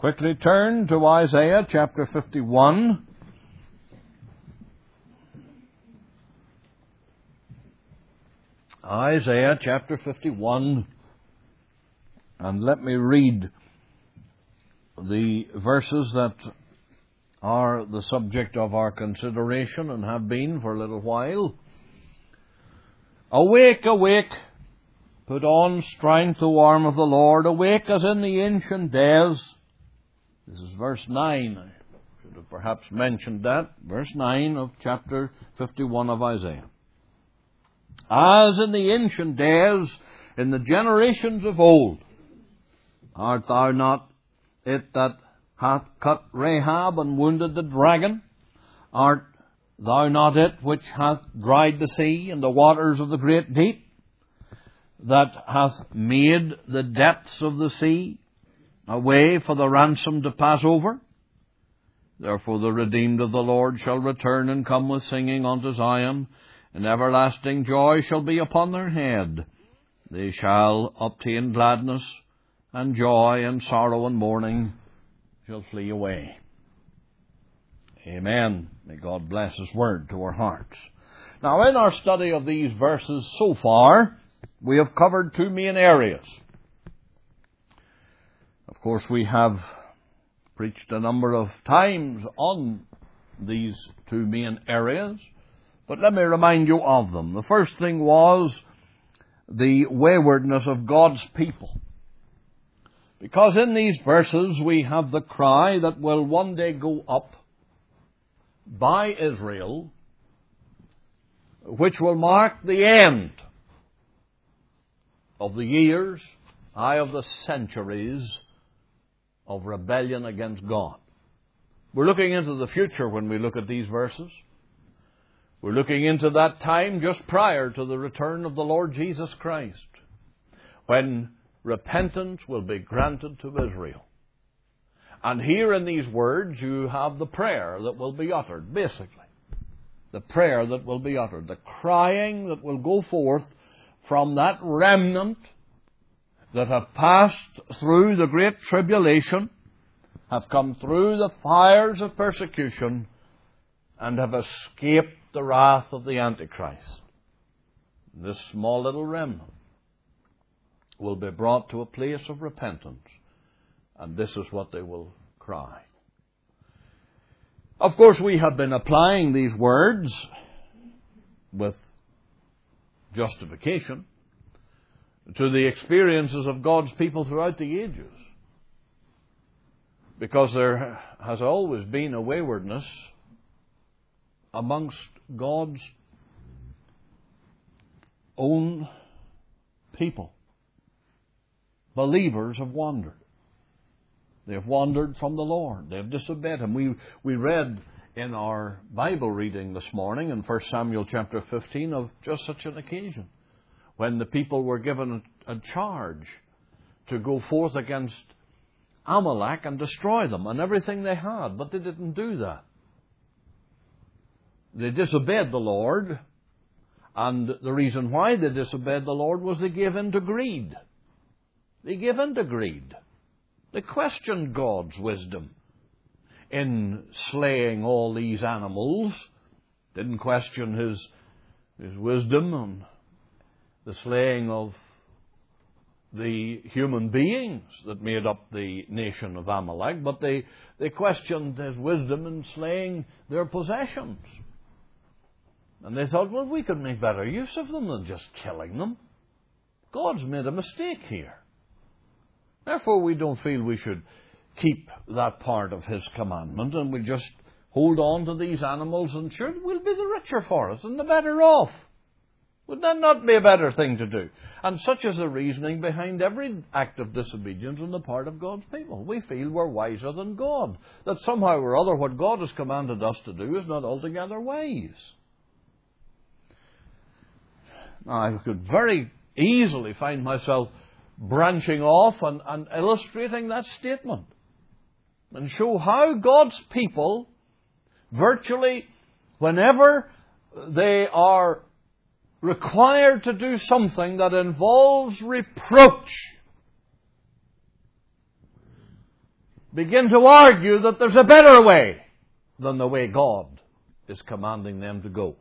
Quickly turn to Isaiah chapter 51. Isaiah chapter 51. And let me read the verses that are the subject of our consideration and have been for a little while. Awake, awake, put on strength, O arm of the Lord. Awake as in the ancient days. This is verse 9. I should have perhaps mentioned that. Verse 9 of chapter 51 of Isaiah. As in the ancient days, in the generations of old, art thou not it that hath cut Rahab and wounded the dragon? Art thou not it which hath dried the sea and the waters of the great deep? That hath made the depths of the sea a way for the ransom to pass over? Therefore the redeemed of the Lord shall return and come with singing unto Zion, and everlasting joy shall be upon their head. They shall obtain gladness and joy, and sorrow and mourning shall flee away. Amen. May God bless His word to our hearts. Now, in our study of these verses so far, we have covered two main areas. Of course, we have preached a number of times on these two main areas, but let me remind you of them. The first thing was the waywardness of God's people. Because in these verses we have the cry that will one day go up by Israel, which will mark the end of the years, of the centuries of rebellion against God. We're looking into the future when we look at these verses. We're looking into that time just prior to the return of the Lord Jesus Christ, when repentance will be granted to Israel. And here in these words you have the prayer that will be uttered, basically. The prayer that will be uttered, the crying that will go forth from that remnant that have passed through the great tribulation, have come through the fires of persecution, and have escaped the wrath of the Antichrist. This small little remnant will be brought to a place of repentance, and this is what they will cry. Of course, we have been applying these words with justification to the experiences of God's people throughout the ages, because there has always been a waywardness amongst God's own people. Believers have wandered. They have wandered from the Lord. They have disobeyed Him. We read in our Bible reading this morning in 1 Samuel chapter 15 of just such an occasion, when the people were given a charge to go forth against Amalek and destroy them and everything they had, but they didn't do that. They disobeyed the Lord, and the reason why they disobeyed the Lord was they gave in to greed. They gave in to greed. They questioned God's wisdom in slaying all these animals. Didn't question His wisdom on the slaying of the human beings that made up the nation of Amalek, but they questioned His wisdom in slaying their possessions. And they thought, well, we could make better use of them than just killing them. God's made a mistake here. Therefore, we don't feel we should keep that part of His commandment, and we just hold on to these animals, and sure, we'll be the richer for us and the better off. Would that not be a better thing to do? And such is the reasoning behind every act of disobedience on the part of God's people. We feel we're wiser than God, that somehow or other what God has commanded us to do is not altogether wise. Now, I could very easily find myself branching off and illustrating that statement and show how God's people, virtually whenever they are required to do something that involves reproach, begin to argue that there's a better way than the way God is commanding them to go.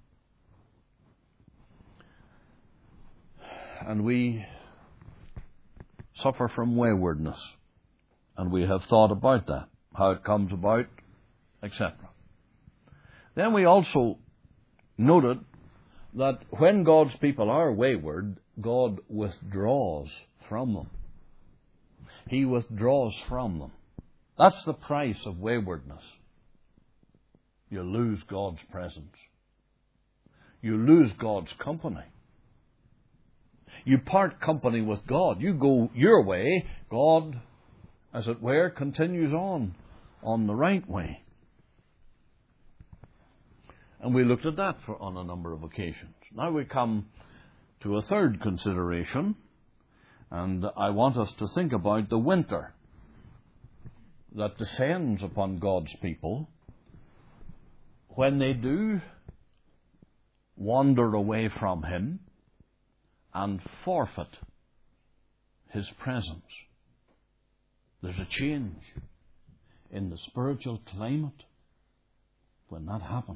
And we suffer from waywardness. And we have thought about that, how it comes about, etc. Then we also noted that when God's people are wayward, God withdraws from them. He withdraws from them. That's the price of waywardness. You lose God's presence. You lose God's company. You part company with God. You go your way. God, as it were, continues on the right way. And we looked at that on a number of occasions. Now we come to a third consideration, and I want us to think about the winter that descends upon God's people when they do wander away from Him and forfeit His presence. There's a change in the spiritual climate when that happens.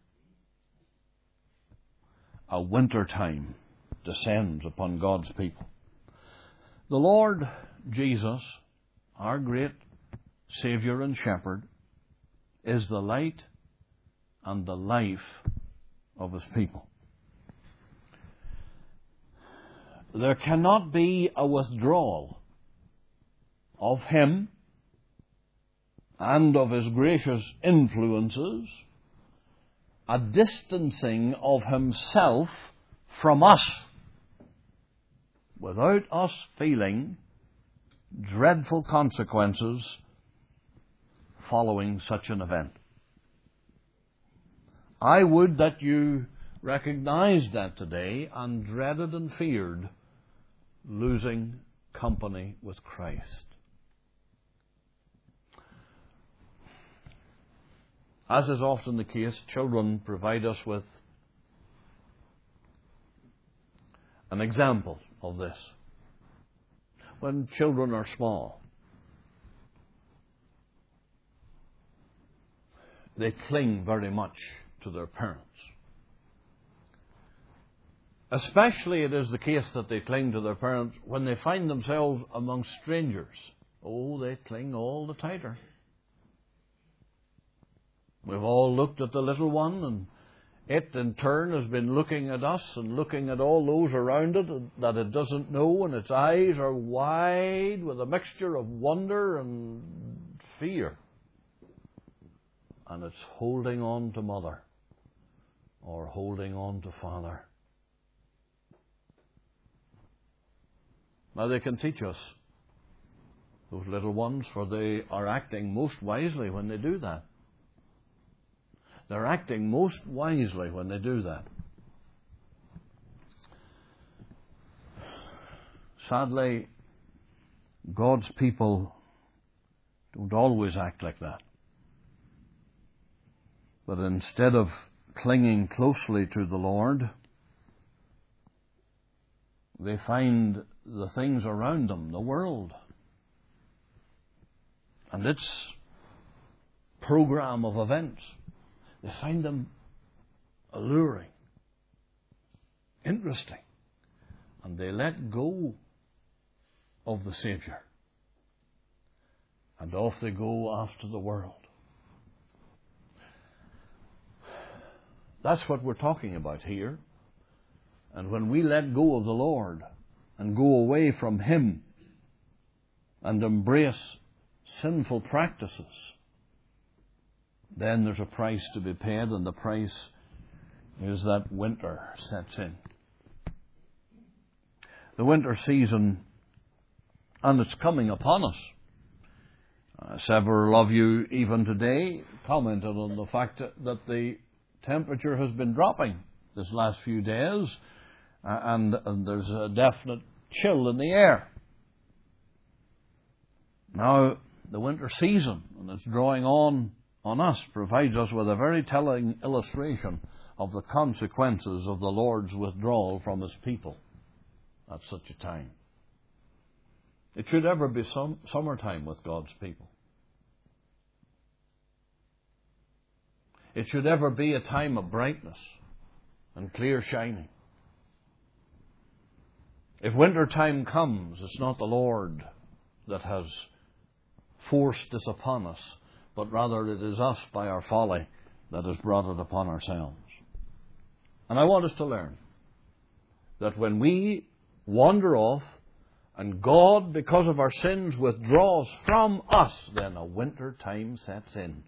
A winter time descends upon God's people. The Lord Jesus, our great Saviour and Shepherd, is the light and the life of His people. There cannot be a withdrawal of Him and of His gracious influences, a distancing of Himself from us, without us feeling dreadful consequences following such an event. I would that you recognized that today and dreaded and feared losing company with Christ. As is often the case, children provide us with an example of this. When children are small, they cling very much to their parents. Especially it is the case that they cling to their parents when they find themselves among strangers. Oh, they cling all the tighter. We've all looked at the little one, and it in turn has been looking at us and looking at all those around it that it doesn't know, and its eyes are wide with a mixture of wonder and fear. And it's holding on to mother or holding on to father. Now they can teach us, those little ones, for they are acting most wisely when they do that. They're acting most wisely when they do that. Sadly, God's people don't always act like that. But instead of clinging closely to the Lord, they find the things around them, the world, and its program of events. They find them alluring, interesting, and they let go of the Saviour. And off they go after the world. That's what we're talking about here. And when we let go of the Lord and go away from Him and embrace sinful practices, then there's a price to be paid, and the price is that winter sets in. The winter season, and it's coming upon us. Several of you, even today, commented on the fact that the temperature has been dropping this last few days, and there's a definite chill in the air. Now, the winter season, and it's drawing on us, provides us with a very telling illustration of the consequences of the Lord's withdrawal from His people at such a time. It should ever be summertime with God's people. it should ever be a time of brightness and clear shining. If winter time comes, it's not the Lord that has forced this upon us, but rather it is us by our folly that has brought it upon ourselves. And I want us to learn that when we wander off and God, because of our sins, withdraws from us, then a winter time sets in.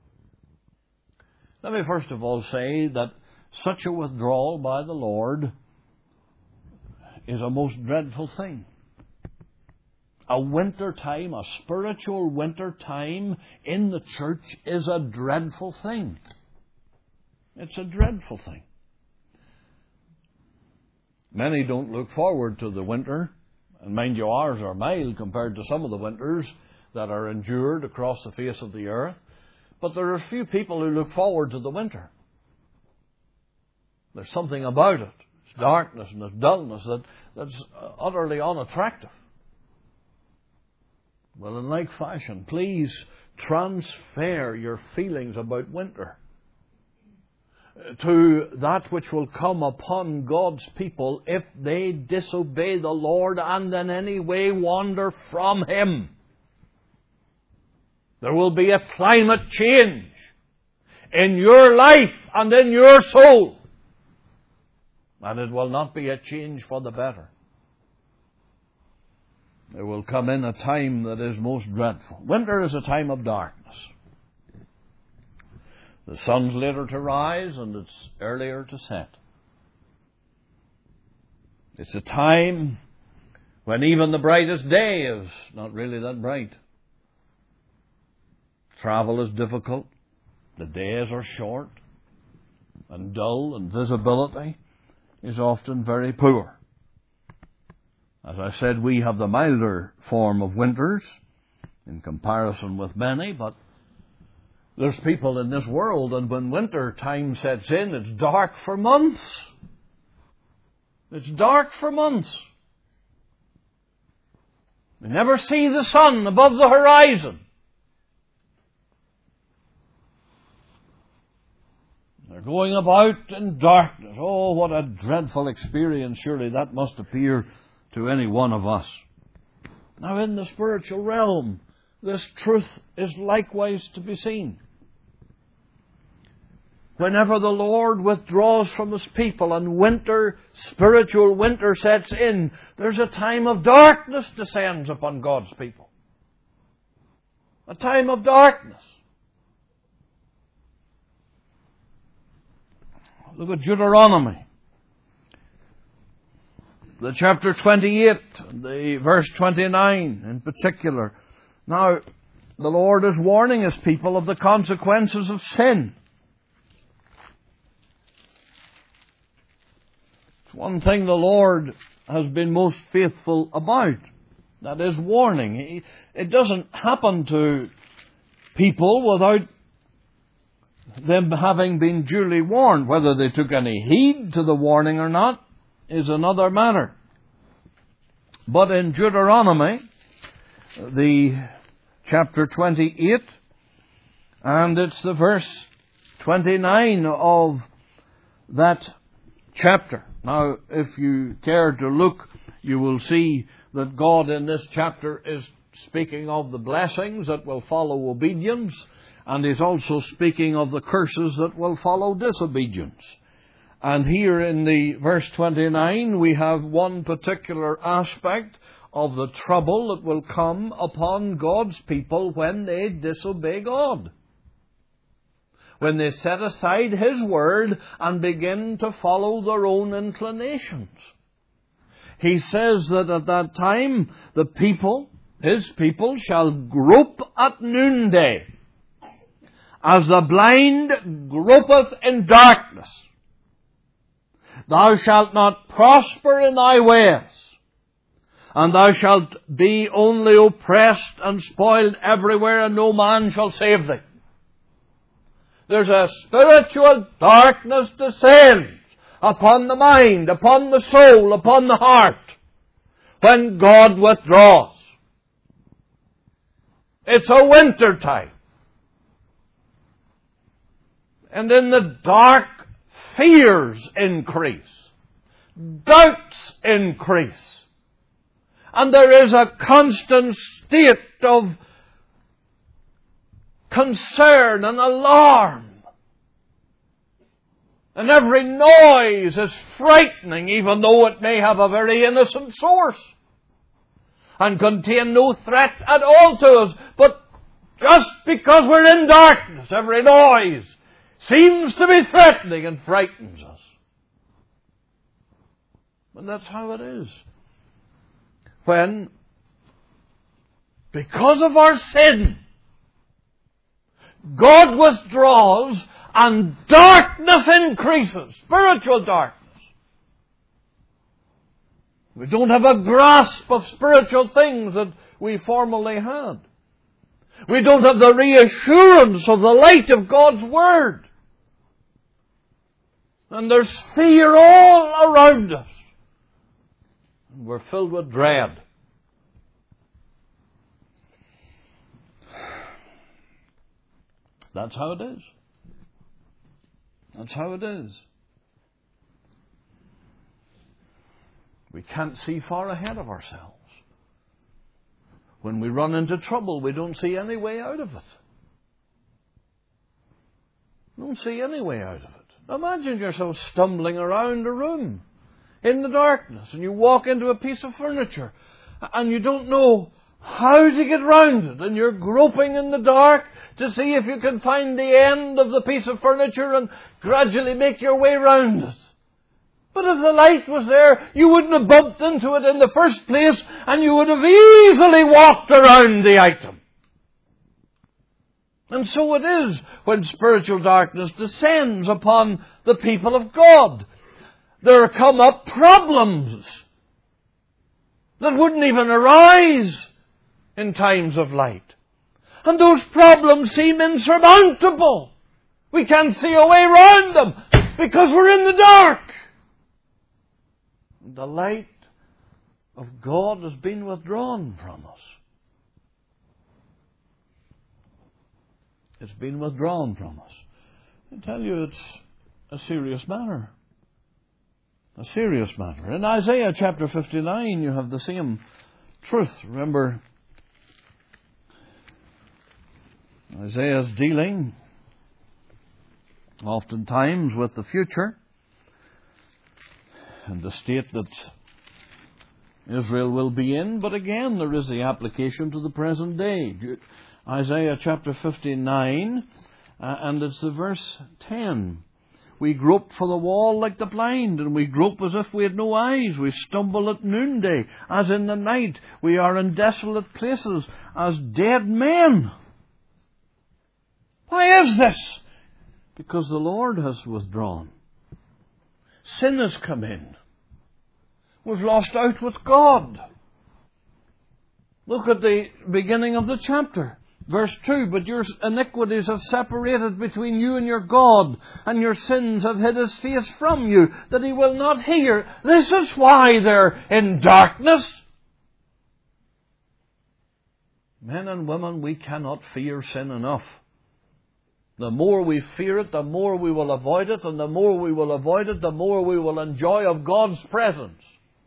Let me first of all say that such a withdrawal by the Lord is a most dreadful thing. A winter time, a spiritual winter time in the church is a dreadful thing. It's a dreadful thing. Many don't look forward to the winter, and mind you, ours are mild compared to some of the winters that are endured across the face of the earth. But there are few people who look forward to the winter. There's something about it. It's darkness and it's dullness that's utterly unattractive. Well, in like fashion, please transfer your feelings about winter to that which will come upon God's people if they disobey the Lord and in any way wander from Him. There will be a climate change in your life and in your soul. And it will not be a change for the better. There will come in a time that is most dreadful. Winter is a time of darkness. The sun's later to rise and it's earlier to set. It's a time when even the brightest day is not really that bright. Travel is difficult. The days are short and dull, and visibility is often very poor. As I said, we have the milder form of winters in comparison with many, but there's people in this world, and when winter time sets in, it's dark for months. It's dark for months. We never see the sun above the horizon. They're going about in darkness. Oh, what a dreadful experience. Surely that must appear to any one of us. Now, in the spiritual realm, this truth is likewise to be seen. Whenever the Lord withdraws from His people and winter, spiritual winter sets in, there's a time of darkness descends upon God's people. A time of darkness. Look at Deuteronomy, the chapter 28, the verse 29 in particular. Now, the Lord is warning His people of the consequences of sin. It's one thing the Lord has been most faithful about. That is warning. It doesn't happen to people without them having been duly warned. Whether they took any heed to the warning or not is another matter. But in Deuteronomy, the chapter 28, and it's the verse 29 of that chapter. Now, if you care to look, you will see that God in this chapter is speaking of the blessings that will follow obedience, and He's also speaking of the curses that will follow disobedience. And here in the verse 29, we have one particular aspect of the trouble that will come upon God's people when they disobey God. When they set aside His word and begin to follow their own inclinations. He says that at that time, the people, His people, shall grope at noonday, as the blind gropeth in darkness. Thou shalt not prosper in thy ways, and thou shalt be only oppressed and spoiled everywhere, and no man shall save thee. There's a spiritual darkness descends upon the mind, upon the soul, upon the heart, when God withdraws. It's a winter time. And in the dark, fears increase. Doubts increase. And there is a constant state of concern and alarm. And every noise is frightening, even though it may have a very innocent source and contain no threat at all to us. But just because we're in darkness, every noise seems to be threatening and frightens us. And that's how it is. When, because of our sin, God withdraws and darkness increases, spiritual darkness. We don't have a grasp of spiritual things that we formerly had. We don't have the reassurance of the light of God's Word. And there's fear all around us. And we're filled with dread. That's how it is. That's how it is. We can't see far ahead of ourselves. When we run into trouble, we don't see any way out of it. Don't see any way out of it. Imagine yourself stumbling around a room in the darkness, and you walk into a piece of furniture, and you don't know how to get round it, and you're groping in the dark to see if you can find the end of the piece of furniture and gradually make your way round it. But if the light was there, you wouldn't have bumped into it in the first place, and you would have easily walked around the item. And so it is when spiritual darkness descends upon the people of God. There come up problems that wouldn't even arise in times of light. And those problems seem insurmountable. We can't see a way around them because we're in the dark. The light of God has been withdrawn from us. It's been withdrawn from us. I tell you, it's a serious matter. A serious matter. In Isaiah chapter 59, you have the same truth. Remember, Isaiah's dealing oftentimes with the future and the state that Israel will be in, but again there is the application to the present day. Isaiah chapter 59, and it's the verse 10. We grope for the wall like the blind, and we grope as if we had no eyes. We stumble at noonday, as in the night. We are in desolate places, as dead men. Why is this? Because the Lord has withdrawn. Sin has come in. We've lost out with God. Look at the beginning of the chapter. Verse 2, but your iniquities have separated between you and your God, and your sins have hid His face from you, that He will not hear. This is why they're in darkness. Men and women, we cannot fear sin enough. The more we fear it, the more we will avoid it, and the more we will avoid it, the more we will enjoy of God's presence.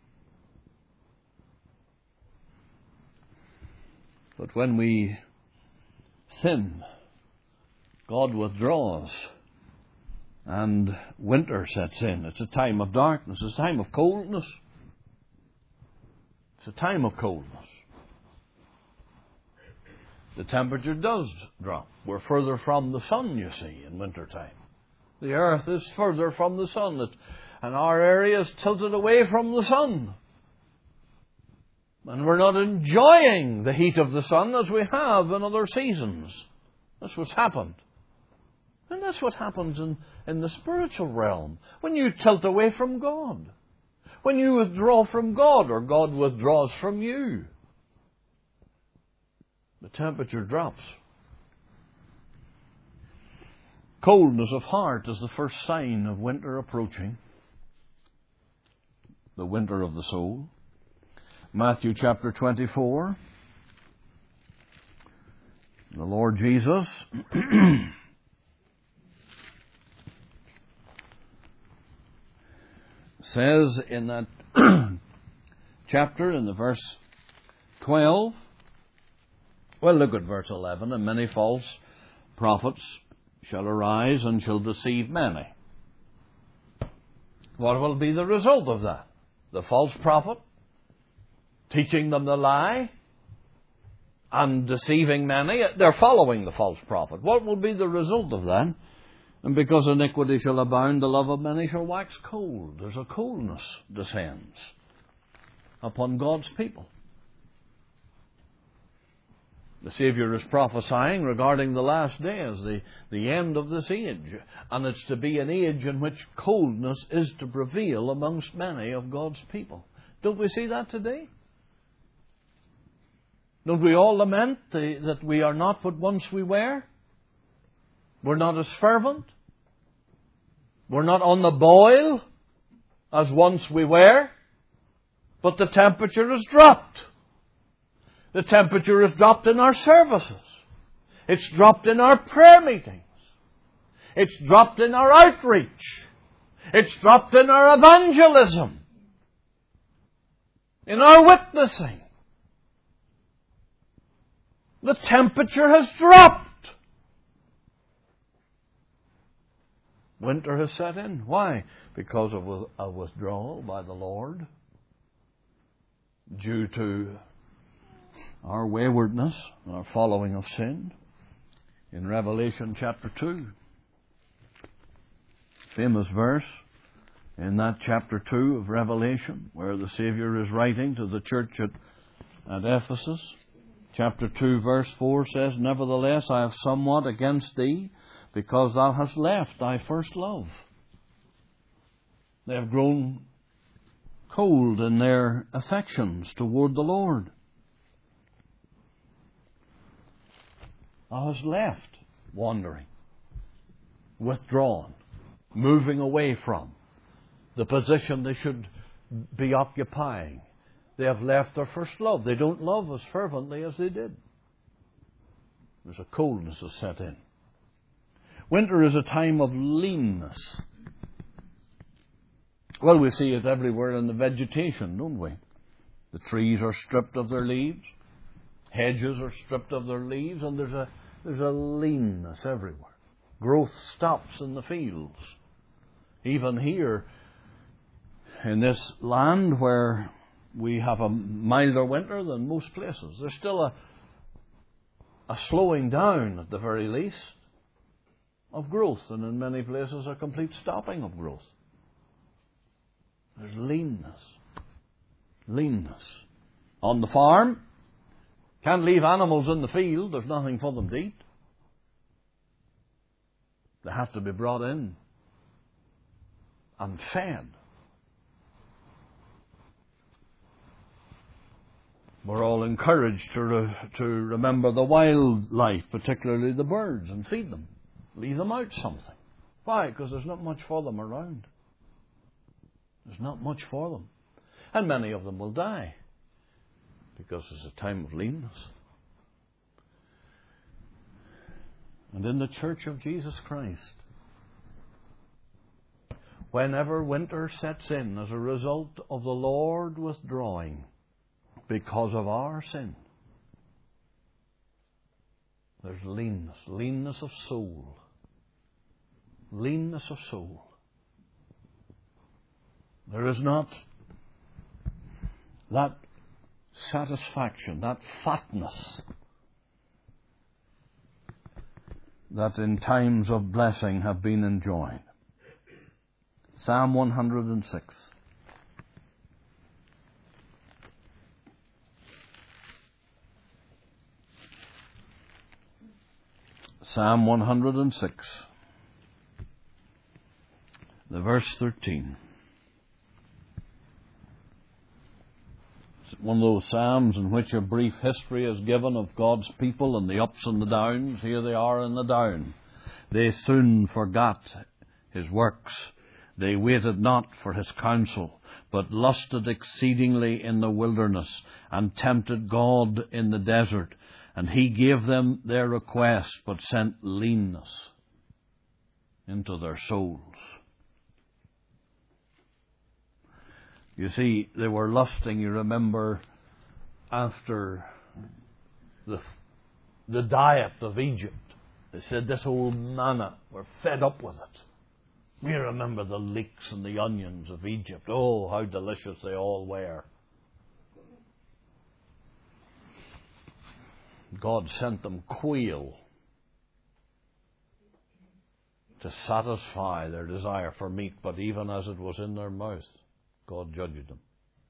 But when we sin, God withdraws, and winter sets in. It's a time of darkness. It's a time of coldness. It's a time of coldness. The temperature does drop. We're further from the sun, you see, in winter time. The earth is further from the sun, and our area is tilted away from the sun. And we're not enjoying the heat of the sun as we have in other seasons. That's what's happened. And that's what happens in the spiritual realm. When you tilt away from God. When you withdraw from God, or God withdraws from you. The temperature drops. Coldness of heart is the first sign of winter approaching. The winter of the soul. Matthew chapter 24. The Lord Jesus says in that chapter, in the verse 12, well, look at verse 11, and many false prophets shall arise and shall deceive many. What will be the result of that? The false prophet teaching them the lie and deceiving many. They're following the false prophet. What will be the result of that? And because iniquity shall abound, the love of many shall wax cold. There's a coldness descends upon God's people. The Saviour is prophesying regarding the last days, the end of this age. And it's to be an age in which coldness is to prevail amongst many of God's people. Don't we see that today? Don't we all lament that we are not what once we were? We're not as fervent. We're not on the boil as once we were. But the temperature has dropped. The temperature has dropped in our services. It's dropped in our prayer meetings. It's dropped in our outreach. It's dropped in our evangelism. In our witnessing. The temperature has dropped. Winter has set in. Why? Because of a withdrawal by the Lord due to our waywardness, our following of sin. In Revelation chapter 2, famous verse in that chapter 2 of Revelation, where the Saviour is writing to the church at Ephesus. Chapter 2, verse 4 says, Nevertheless, I have somewhat against thee, because thou hast left thy first love. They have grown cold in their affections toward the Lord. Thou hast left wandering, withdrawn, moving away from the position they should be occupying. They have left their first love. They don't love as fervently as they did. There's a coldness that's set in. Winter is a time of leanness. Well, we see it everywhere in the vegetation, don't we? The trees are stripped of their leaves. Hedges are stripped of their leaves, and there's a leanness everywhere. Growth stops in the fields. Even here, in this land where we have a milder winter than most places, there's still a slowing down, at the very least, of growth, and in many places a complete stopping of growth. There's leanness. Leanness. On the farm, can't leave animals in the field. There's nothing for them to eat. They have to be brought in and fed. We're all encouraged to remember the wildlife, particularly the birds, and feed them. Leave them out something. Why? Because there's not much for them around. There's not much for them. And many of them will die because it's a time of leanness. And in the Church of Jesus Christ, whenever winter sets in as a result of the Lord withdrawing because of our sin, there's leanness, leanness of soul. Leanness of soul. There is not that satisfaction, that fatness that in times of blessing have been enjoyed. Psalm 106. Psalm 106. The verse 13. It's one of those psalms in which a brief history is given of God's people and the ups and the downs. Here they are in the down. They soon forgot his works. They waited not for his counsel, but lusted exceedingly in the wilderness, and tempted God in the desert. And he gave them their request, but sent leanness into their souls. You see, they were lusting, you remember, after the diet of Egypt. They said, this old manna, we're fed up with it. We remember the leeks and the onions of Egypt. Oh, how delicious they all were. God sent them quail to satisfy their desire for meat, but even as it was in their mouth, God judged them.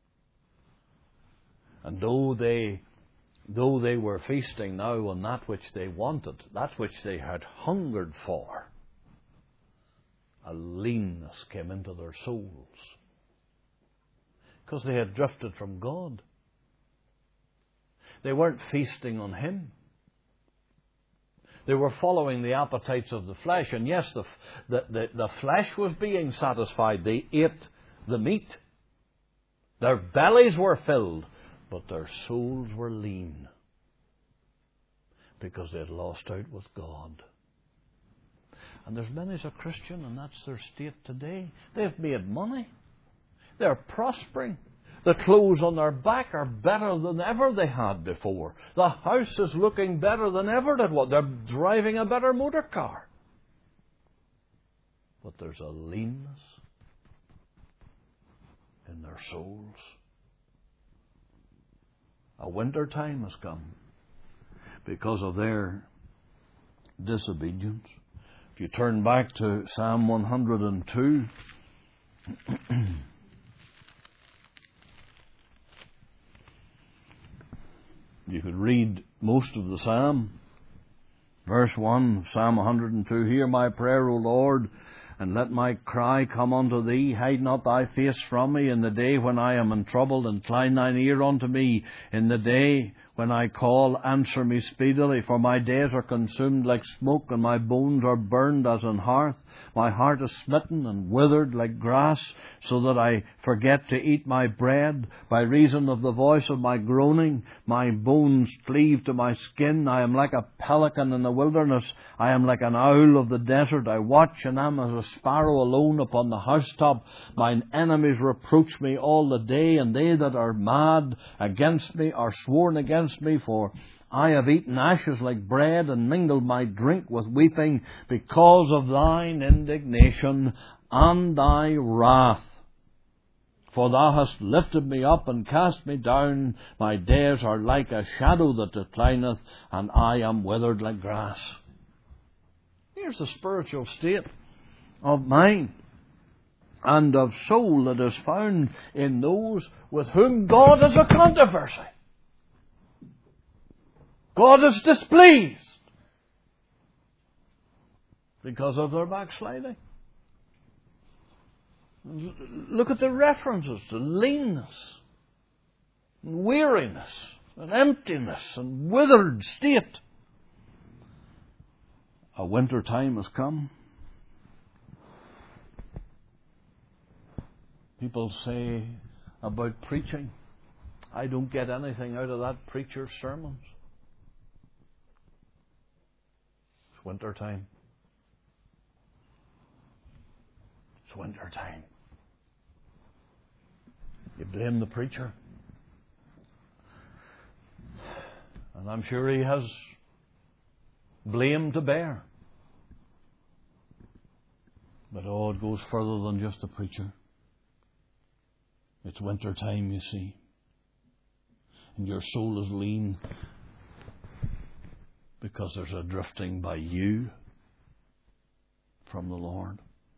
And though they were feasting now on that which they wanted, that which they had hungered for, a leanness came into their souls because they had drifted from God. They weren't feasting on Him. They were following the appetites of the flesh. And yes, the flesh was being satisfied. They ate the meat. Their bellies were filled, but their souls were lean because they had lost out with God. And there's many as a Christian, and that's their state today. They've made money. They're prospering. The clothes on their back are better than ever they had before. The house is looking better than ever it was. They're driving a better motor car. But there's a leanness in their souls. A winter time has come because of their disobedience. If you turn back to Psalm 102, you could read most of the psalm. Verse 1, Psalm 102, Hear my prayer, O Lord, and let my cry come unto Thee. Hide not Thy face from me in the day when I am in trouble. Incline Thine ear unto me in the day when I call. Answer me speedily, for my days are consumed like smoke, and my bones are burned as an hearth. My heart is smitten and withered like grass, so that I forget to eat my bread. By reason of the voice of my groaning, my bones cleave to my skin. I am like a pelican in the wilderness. I am like an owl of the desert. I watch and am as a sparrow alone upon the housetop. Mine enemies reproach me all the day, and they that are mad against me are sworn against me, for I have eaten ashes like bread, and mingled my drink with weeping, because of Thine indignation and Thy wrath. For Thou hast lifted me up and cast me down. My days are like a shadow that declineth, and I am withered like grass. Here's the spiritual state of mind and of soul that is found in those with whom God is a controversy. God is displeased because of their backsliding. Look at the references to leanness, and weariness, and emptiness, and withered state. A winter time has come. People say about preaching, I don't get anything out of that preacher's sermons. It's winter time. It's winter time. You blame the preacher. And I'm sure he has blame to bear. But oh, it goes further than just the preacher. It's winter time, you see. And your soul is lean because there's a drifting by you from the Lord.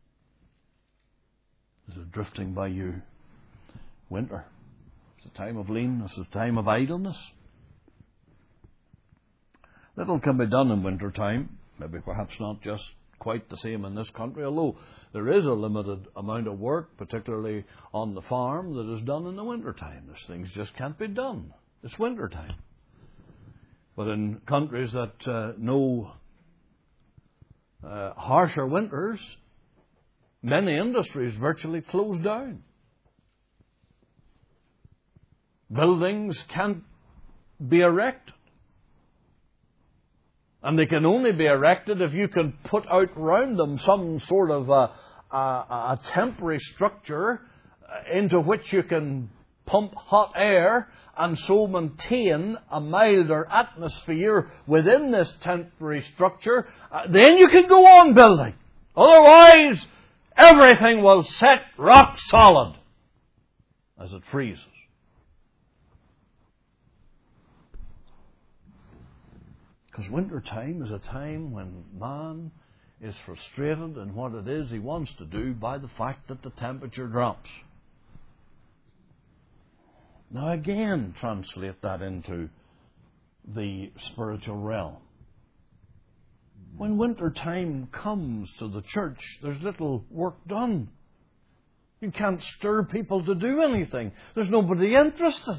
There's a drifting by you. Winter. It's a time of leanness. It's a time of idleness. Little can be done in winter time. Maybe perhaps not just quite the same in this country, although there is a limited amount of work, particularly on the farm, that is done in the winter time. There's things just can't be done. It's winter time. But in countries that know harsher winters, many industries virtually close down. Buildings can't be erected. And they can only be erected if you can put out round them some sort of a temporary structure into which you can pump hot air and so maintain a milder atmosphere within this temporary structure, then you can go on building. Otherwise, everything will set rock solid as it freezes. Because winter time is a time when man is frustrated in what it is he wants to do by the fact that the temperature drops. Now again, translate that into the spiritual realm. When winter time comes to the church, there's little work done. You can't stir people to do anything. There's nobody interested.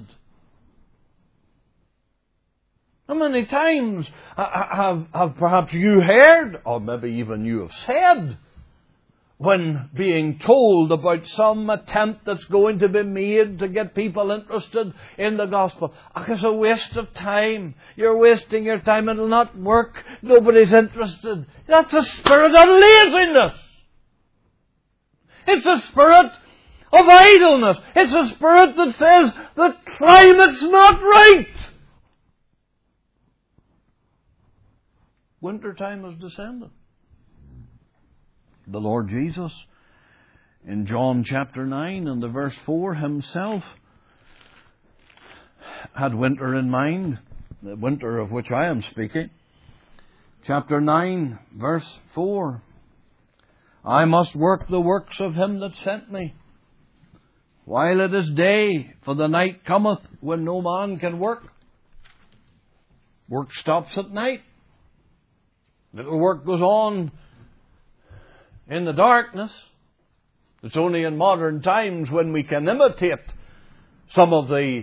How many times have perhaps you heard, or maybe even you have said, when being told about some attempt that's going to be made to get people interested in the gospel, it's a waste of time. You're wasting your time. It'll not work. Nobody's interested. That's a spirit of laziness. It's a spirit of idleness. It's a spirit that says the climate's not right. Winter time has descended. The Lord Jesus, in John chapter 9 and the verse 4, himself had winter in mind, the winter of which I am speaking. Chapter 9, verse 4. I must work the works of him that sent me, while it is day, for the night cometh when no man can work. Work stops at night. Little work goes on in the darkness. It's only in modern times when we can imitate some of the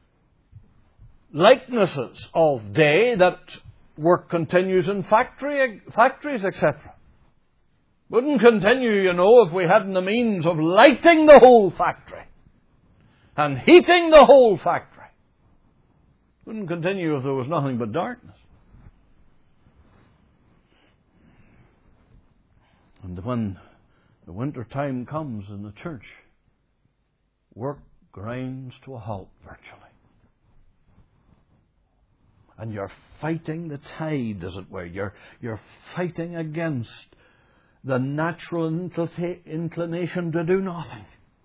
likenesses of day that work continues in factories, etc. Wouldn't continue, if we hadn't the means of lighting the whole factory and heating the whole factory. Wouldn't continue if there was nothing but darkness. And when the winter time comes in the church, work grinds to a halt virtually. And you're fighting the tide, as it were. You're fighting against the natural inclination to do nothing.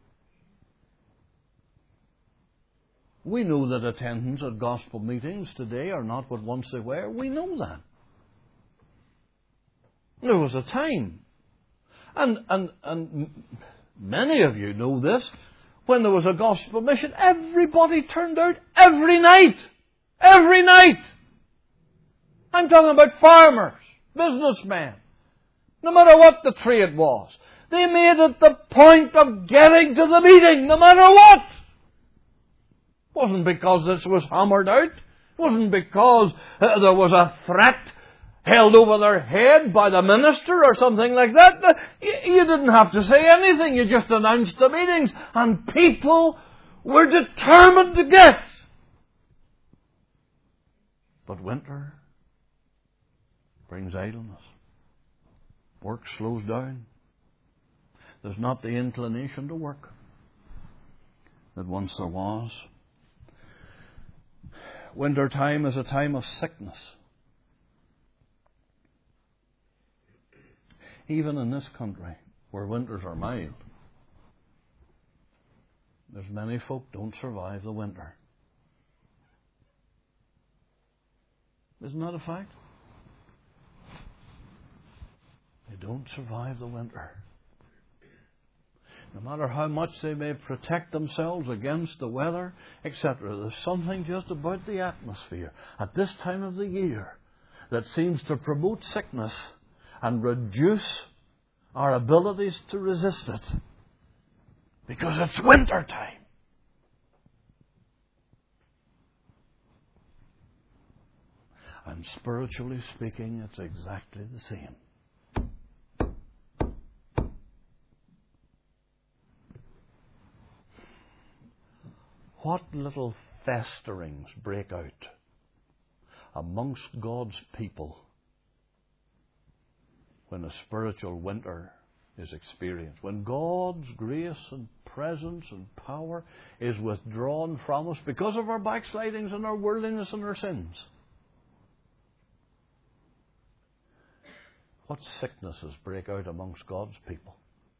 We know that attendance at gospel meetings today are not what once they were. We know that. There was a time, and many of you know this, when there was a gospel mission, everybody turned out every night. Every night. I'm talking about farmers, businessmen, no matter what the trade was. They made it the point of getting to the meeting, no matter what. It wasn't because this was hammered out. It wasn't because there was a threat held over their head by the minister or something like that. You didn't have to say anything. You just announced the meetings, and people were determined to get. But winter brings idleness. Work slows down. There's not the inclination to work that once there was. Winter time is a time of sickness. Even in this country, where winters are mild, there's many folk don't survive the winter. Isn't that a fact? They don't survive the winter. No matter how much they may protect themselves against the weather, etc., there's something just about the atmosphere at this time of the year that seems to promote sickness and reduce our abilities to resist it. Because it's winter time. And spiritually speaking, it's exactly the same. What little festerings break out amongst God's people when a spiritual winter is experienced. When God's grace and presence and power is withdrawn from us because of our backslidings and our worldliness and our sins, what sicknesses break out amongst God's people?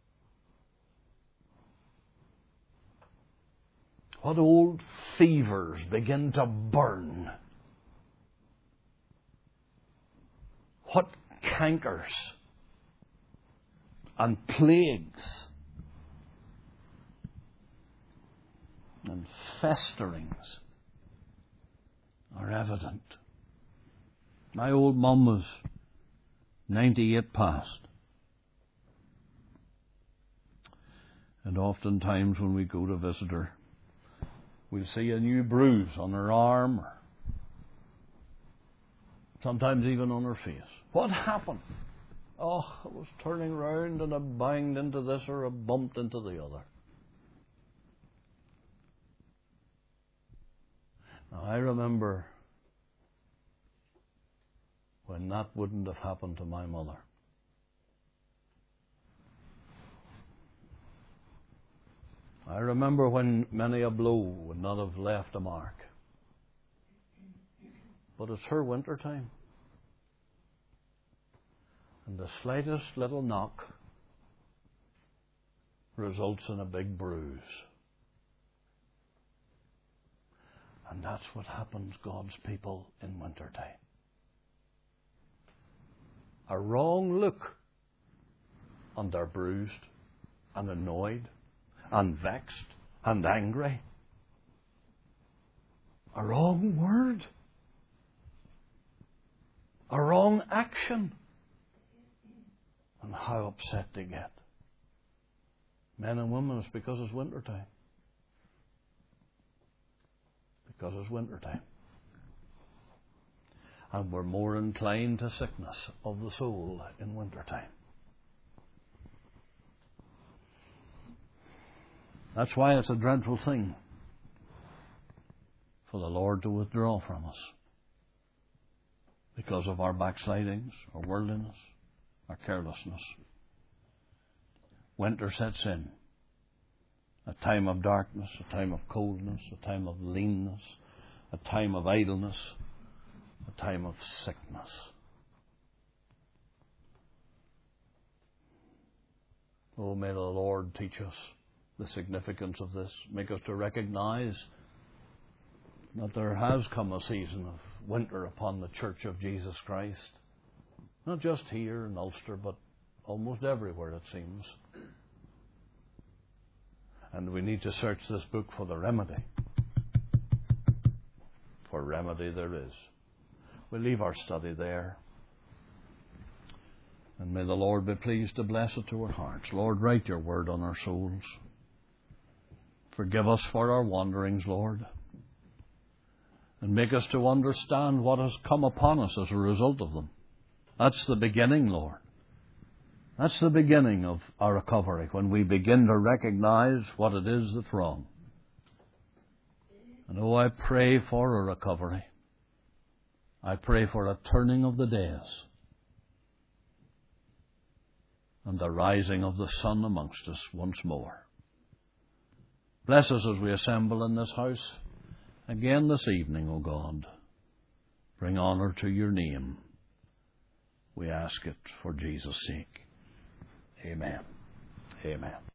What old fevers begin to burn? What cankers and plagues and festerings are evident. My old mum was 98 past. And oftentimes when we go to visit her, we'll see a new bruise on her arm, or sometimes even on her face. What happened? Oh, I was turning round and I banged into this or I bumped into the other. Now, I remember when that wouldn't have happened to my mother. I remember when many a blow would not have left a mark. But it's her winter time. And the slightest little knock results in a big bruise. And that's what happens, God's people, in wintertime. A wrong look, and they're bruised and annoyed and vexed and angry. A wrong word, a wrong action, and how upset they get. Men and women, it's because it's wintertime. Because it's wintertime. And we're more inclined to sickness of the soul in wintertime. That's why it's a dreadful thing for the Lord to withdraw from us. Because of our backslidings, our worldliness, our carelessness. Winter sets in. A time of darkness, a time of coldness, a time of leanness, a time of idleness, a time of sickness. Oh, may the Lord teach us the significance of this. Make us to recognize that there has come a season of winter upon the Church of Jesus Christ. Not just here in Ulster, but almost everywhere, it seems. And we need to search this book for the remedy. For remedy there is. We'll leave our study there. And may the Lord be pleased to bless it to our hearts. Lord, write your word on our souls. Forgive us for our wanderings, Lord. And make us to understand what has come upon us as a result of them. That's the beginning, Lord. That's the beginning of our recovery, when we begin to recognize what it is that's wrong. And oh, I pray for a recovery. I pray for a turning of the days and the rising of the sun amongst us once more. Bless us as we assemble in this house again this evening, O God. Bring honour to your name. We ask it for Jesus' sake. Amen. Amen.